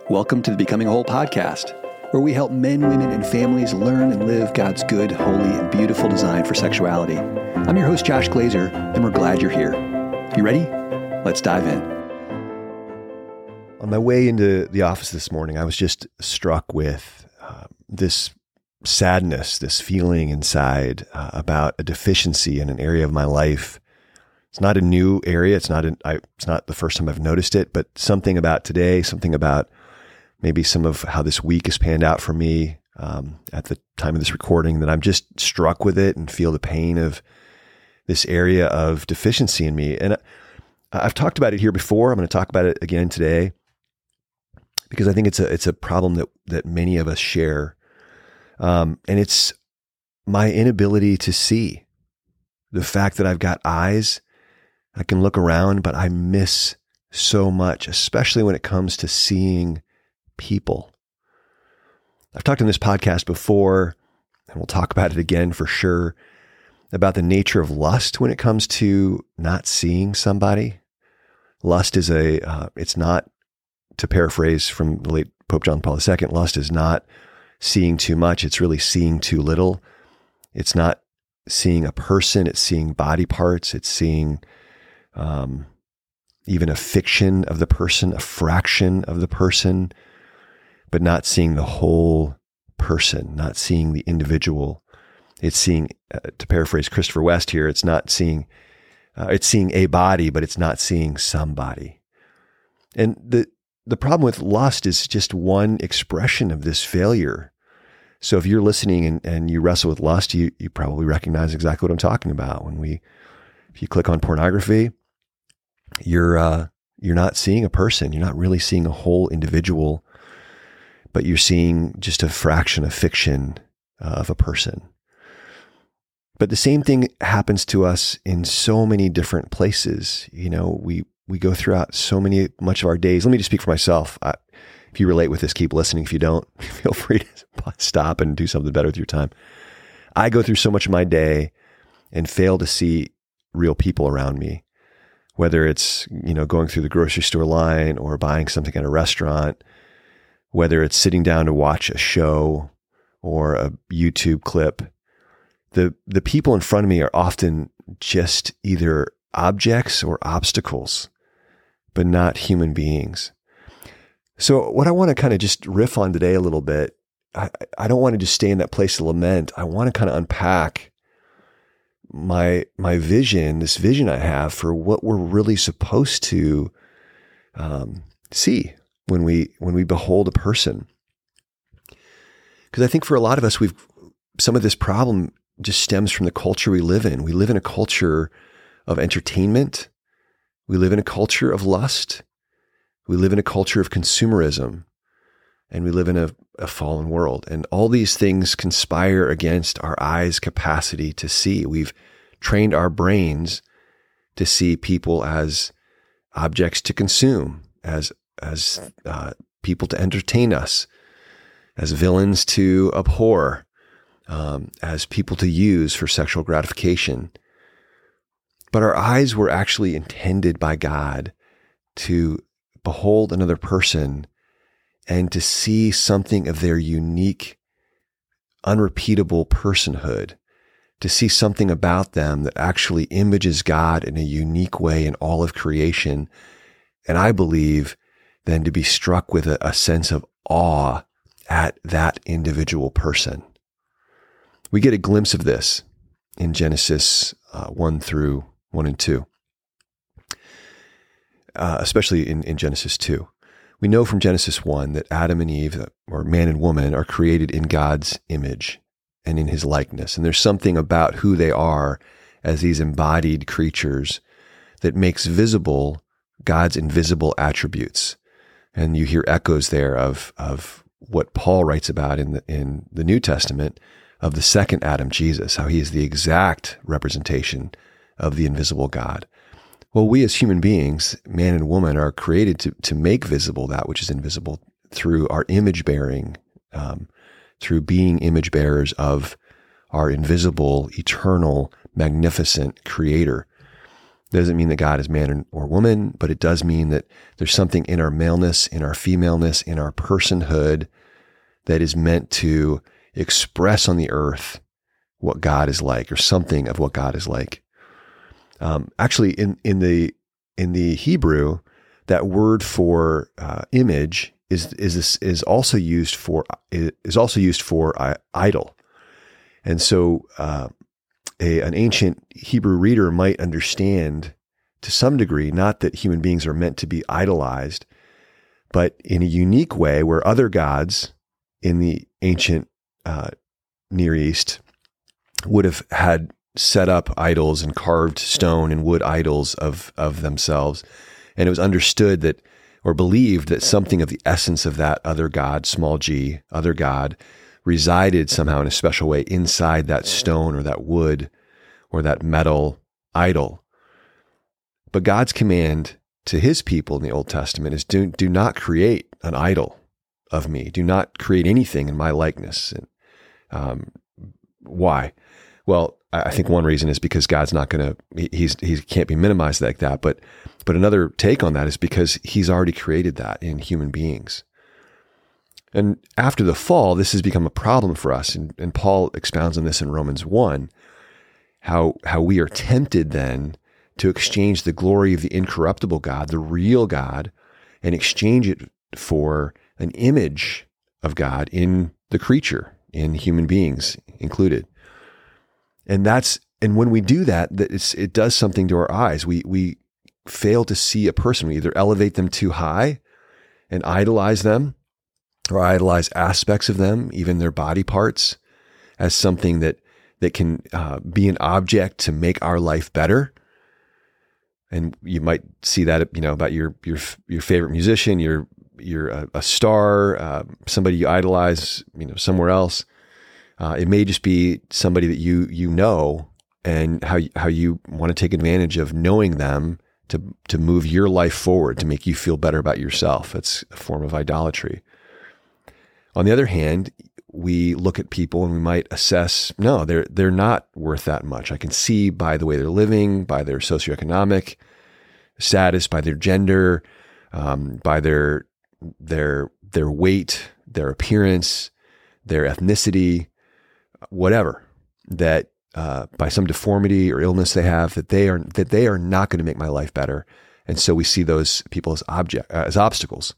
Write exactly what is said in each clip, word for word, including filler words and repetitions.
Welcome to the Becoming Whole podcast, where we help men, women, and families learn and live God's good, holy, and beautiful design for sexuality. I'm your host, Josh Glazer, and we're glad you're here. You ready? Let's dive in. On my way into the office this morning, I was just struck with uh, this sadness, this feeling inside uh, about a deficiency in an area of my life. It's not a new area. It's not, an, I, it's not the first time I've noticed it, but something about today, something about maybe some of how this week has panned out for me um, at the time of this recording, that I'm just struck with it and feel the pain of this area of deficiency in me. And I've talked about it here before. I'm going to talk about it again today because I think it's a it's a problem that that many of us share, um, and it's my inability to see. The fact that I've got eyes, I can look around, but I miss so much, especially when it comes to seeing people. I've talked on this podcast before, and we'll talk about it again for sure, about the nature of lust when it comes to not seeing somebody. Lust is a, uh, it's not, to paraphrase from the late Pope John Paul the Second, lust is not seeing too much. It's really seeing too little. It's not seeing a person. It's seeing body parts. It's seeing um, even a fiction of the person, a fraction of the person, but not seeing the whole person, not seeing the individual. It's seeing, uh, to paraphrase Christopher West here, it's not seeing, uh, it's seeing a body, but it's not seeing somebody. And the the problem with lust is just one expression of this failure. So if you're listening and, and you wrestle with lust, you you probably recognize exactly what I'm talking about. When we, if you click on pornography, you're uh, you're not seeing a person. You're not really seeing a whole individual, but you're seeing just a fraction of fiction uh, of a person. But the same thing happens to us in so many different places. You know, we we go throughout so many, much of our days. Let me just speak for myself. I, if you relate with this, keep listening. If you don't, feel free to stop and do something better with your time. I go through so much of my day and fail to see real people around me, whether it's, you know, going through the grocery store line or buying something at a restaurant, whether it's sitting down to watch a show or a YouTube clip. The the people in front of me are often just either objects or obstacles, but not human beings. So what I want to kind of just riff on today a little bit, I, I don't want to just stay in that place of lament. I want to kind of unpack my my vision, this vision I have for what we're really supposed to um, see when we when we behold a person. Because I think for a lot of us, we've some of this problem just stems from the culture we live in. We live in a culture of entertainment. We live in a culture of lust. We live in a culture of consumerism. And we live in a, a fallen world. And all these things conspire against our eyes' capacity to see. We've trained our brains to see people as objects to consume, as as uh, people to entertain us, as villains to abhor, um, as people to use for sexual gratification. But our eyes were actually intended by God to behold another person and to see something of their unique, unrepeatable personhood, to see something about them that actually images God in a unique way in all of creation. And I believe then to be struck with a, a sense of awe at that individual person. We get a glimpse of this in Genesis uh, one through one and two, uh, especially in, in Genesis two. We know from Genesis one that Adam and Eve, or man and woman, are created in God's image and in his likeness. And there's something about who they are as these embodied creatures that makes visible God's invisible attributes. And you hear echoes there of, of what Paul writes about in the, in the New Testament of the second Adam, Jesus, how he is the exact representation of the invisible God. Well, we as human beings, man and woman, are created to, to make visible that which is invisible through our image bearing, um, through being image bearers of our invisible, eternal, magnificent Creator. Doesn't mean that God is man or woman, but it does mean that there's something in our maleness, in our femaleness, in our personhood that is meant to express on the earth what God is like, or something of what God is like. Um, actually, in in the in the Hebrew, that word for uh, image is is is also used for is also used for uh, idol, and so uh, a, an ancient Hebrew reader might understand to some degree, not that human beings are meant to be idolized, but in a unique way where other gods in the ancient uh, Near East would have had set up idols and carved stone and wood idols of, of themselves. And it was understood that, or believed that something of the essence of that other god, small g, other god, resided somehow in a special way inside that stone or that wood or that metal idol. But God's command to his people in the Old Testament is do, do not create an idol of me. Do not create anything in my likeness. And, um, why? Well, I think one reason is because God's not going to, he's, he can't be minimized like that. But, but another take on that is because he's already created that in human beings. And after the fall, this has become a problem for us. And, and Paul expounds on this in Romans one, how, how we are tempted then to exchange the glory of the incorruptible God, the real God, and exchange it for an image of God in the creature, in human beings included. And that's, and when we do that, that it's, it does something to our eyes. We, we fail to see a person. We either elevate them too high and idolize them, or idolize aspects of them, even their body parts, as something that, that can uh, be an object to make our life better. And you might see that, you know, about your, your, your favorite musician, you're, you're a, a star, uh, somebody you idolize, you know, somewhere else. Uh, it may just be somebody that you, you know, and how, how you want to take advantage of knowing them to, to move your life forward, to make you feel better about yourself. It's a form of idolatry. On the other hand, we look at people and we might assess, no, they're, they're not worth that much. I can see by the way they're living, by their socioeconomic status, by their gender, um, by their, their, their weight, their appearance, their ethnicity, whatever, that, uh, by some deformity or illness they have, that they are, that they are not going to make my life better. And so we see those people as object, uh, as obstacles.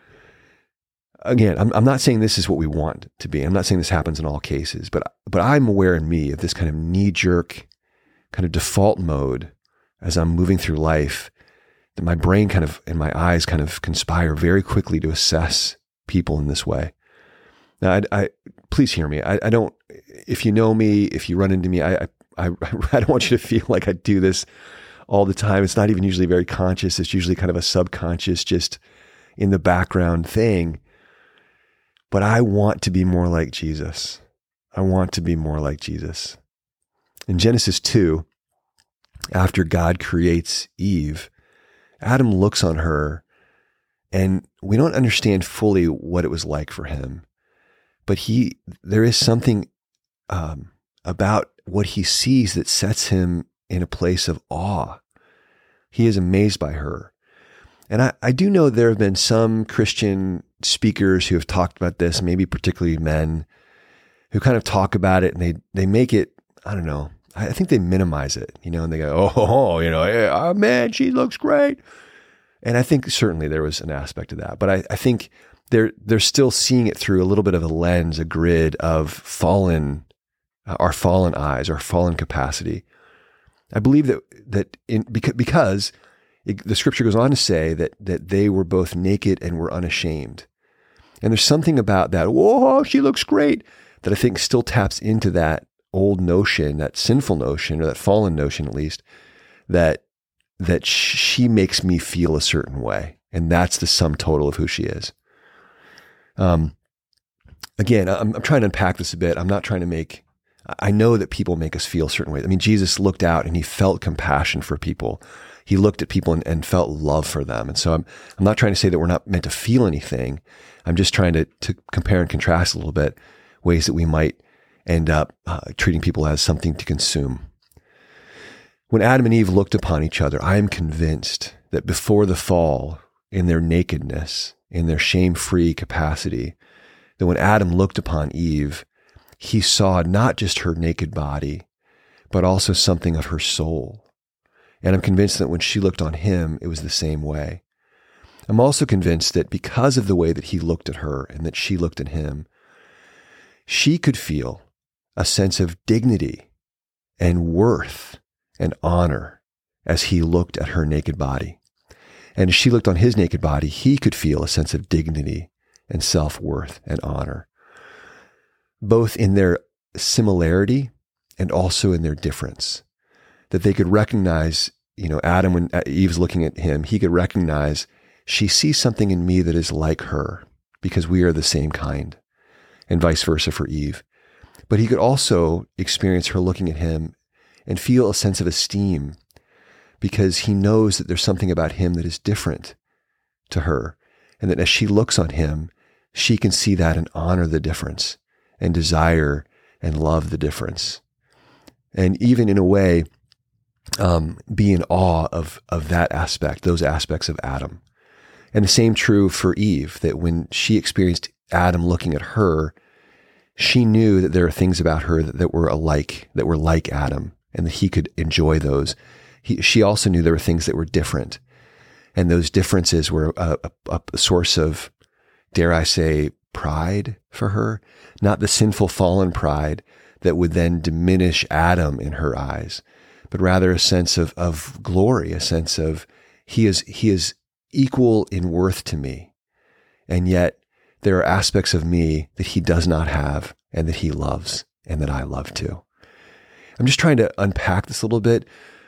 Again, I'm, I'm not saying this is what we want to be. I'm not saying this happens in all cases, but, but I'm aware in me of this kind of knee-jerk kind of default mode as I'm moving through life, that my brain kind of, and my eyes kind of conspire very quickly to assess people in this way. Now, I, I please hear me. I, I don't, if you know me, if you run into me, I, I, I don't want you to feel like I do this all the time. It's not even usually very conscious. It's usually kind of a subconscious, just in the background thing. But I want to be more like Jesus. I want to be more like Jesus. In Genesis two, after God creates Eve, Adam looks on her, and we don't understand fully what it was like for him. But he, there is something um, about what he sees that sets him in a place of awe. He is amazed by her. And I, I do know there have been some Christian speakers who have talked about this, maybe particularly men, who kind of talk about it and they, they make it, I don't know, I think they minimize it, you know, and they go, oh, you know, hey, oh man, she looks great. And I think certainly there was an aspect of that, but I, I think they're, they're still seeing it through a little bit of a lens, a grid of fallen, uh, our fallen eyes, our fallen capacity. I believe that, that in, because, because it, the scripture goes on to say that, that they were both naked and were unashamed. And there's something about that, whoa, she looks great, that I think still taps into that old notion, that sinful notion, or that fallen notion at least, that, that she makes me feel a certain way. And that's the sum total of who she is. Um, again, I'm, I'm trying to unpack this a bit. I'm not trying to make, I know that people make us feel a certain way. I mean, Jesus looked out and he felt compassion for people. He looked at people and, and felt love for them. And so I'm, I'm not trying to say that we're not meant to feel anything. I'm just trying to, to compare and contrast a little bit ways that we might end up uh, treating people as something to consume. When Adam and Eve looked upon each other, I am convinced that before the fall, in their nakedness, in their shame-free capacity, that when Adam looked upon Eve, he saw not just her naked body, but also something of her soul. And I'm convinced that when she looked on him, it was the same way. I'm also convinced that because of the way that he looked at her and that she looked at him, she could feel a sense of dignity and worth and honor as he looked at her naked body. And as she looked on his naked body, he could feel a sense of dignity and self-worth and honor, both in their similarity and also in their difference. That they could recognize, you know, Adam, when Eve's looking at him, he could recognize, she sees something in me that is like her because we are the same kind, and vice versa for Eve. But he could also experience her looking at him and feel a sense of esteem because he knows that there's something about him that is different to her. And that as she looks on him, she can see that and honor the difference and desire and love the difference. And even in a way, um, be in awe of, of that aspect, those aspects of Adam. And the same true for Eve, that when she experienced Adam looking at her, she knew that there are things about her that, that were alike, that were like Adam, and that he could enjoy those. He, she also knew there were things that were different. And those differences were a, a, a source of, dare I say, pride for her, not the sinful fallen pride that would then diminish Adam in her eyes, but rather a sense of, of glory, a sense of he is, he is equal in worth to me. And yet there are aspects of me that he does not have and that he loves and that I love too. I'm just trying to unpack this a little bit.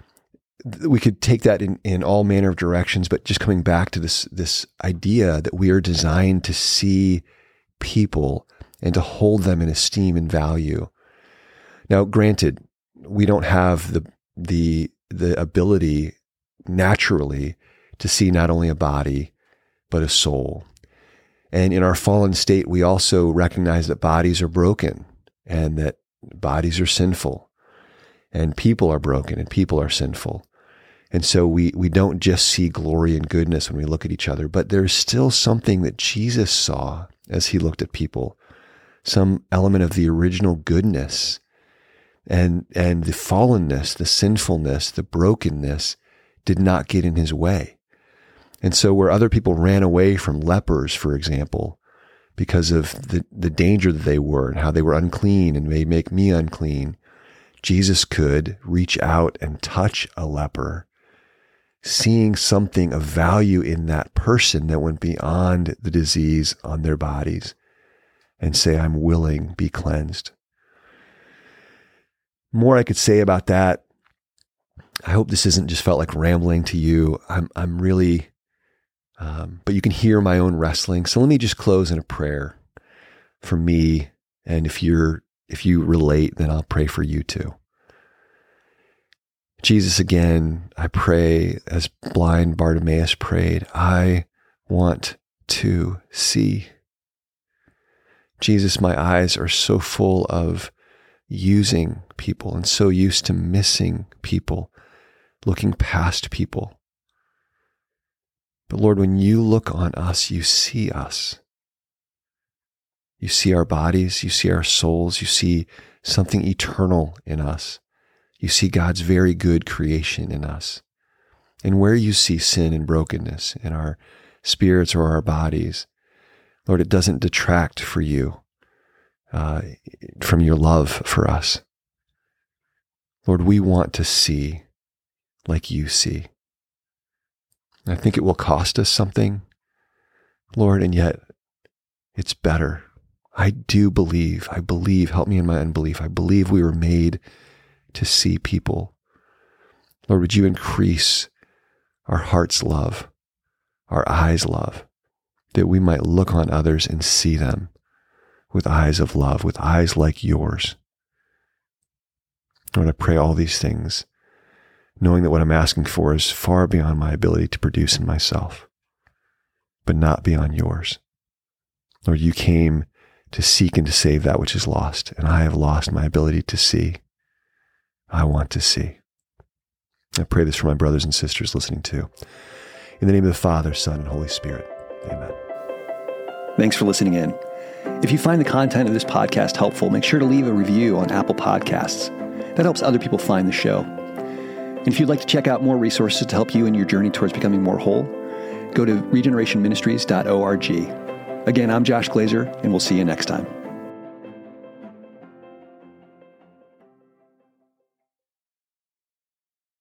We could take that in, in all manner of directions, but just coming back to this, this idea that we are designed to see people and to hold them in esteem and value. Now, granted, we don't have the, the, the ability naturally to see not only a body, but a soul. And in our fallen state, we also recognize that bodies are broken and that bodies are sinful and people are broken and people are sinful. And so we, we don't just see glory and goodness when we look at each other, but there's still something that Jesus saw as he looked at people, some element of the original goodness and, and the fallenness, the sinfulness, the brokenness did not get in his way. And so where other people ran away from lepers, for example, because of the, the danger that they were and how they were unclean and may make me unclean, Jesus could reach out and touch a leper, seeing something of value in that person that went beyond the disease on their bodies and say, I'm willing, be cleansed. More I could say about that. I hope this isn't just felt like rambling to you. I'm, I'm really, um, but you can hear my own wrestling. So let me just close in a prayer for me. And if you're, if you relate, then I'll pray for you too. Jesus, again, I pray as blind Bartimaeus prayed, I want to see. Jesus, my eyes are so full of using people and so used to missing people, looking past people. But Lord, when you look on us, you see us. You see our bodies, you see our souls, you see something eternal in us. You see God's very good creation in us. And where you see sin and brokenness in our spirits or our bodies, Lord, it doesn't detract for you uh, from your love for us. Lord, we want to see like you see. I think it will cost us something, Lord, and yet it's better. I do believe, I believe, help me in my unbelief. I believe we were made to see people. Lord, would you increase our heart's love, our eyes' love, that we might look on others and see them with eyes of love, with eyes like yours. Lord, I pray all these things, knowing that what I'm asking for is far beyond my ability to produce in myself, but not beyond yours. Lord, you came to seek and to save that which is lost, and I have lost my ability to see. I want to see. I pray this for my brothers and sisters listening too. In the name of the Father, Son, and Holy Spirit. Amen. Thanks for listening in. If you find the content of this podcast helpful, make sure to leave a review on Apple Podcasts. That helps other people find the show. And if you'd like to check out more resources to help you in your journey towards becoming more whole, go to regeneration ministries dot org. Again, I'm Josh Glazer, and we'll see you next time.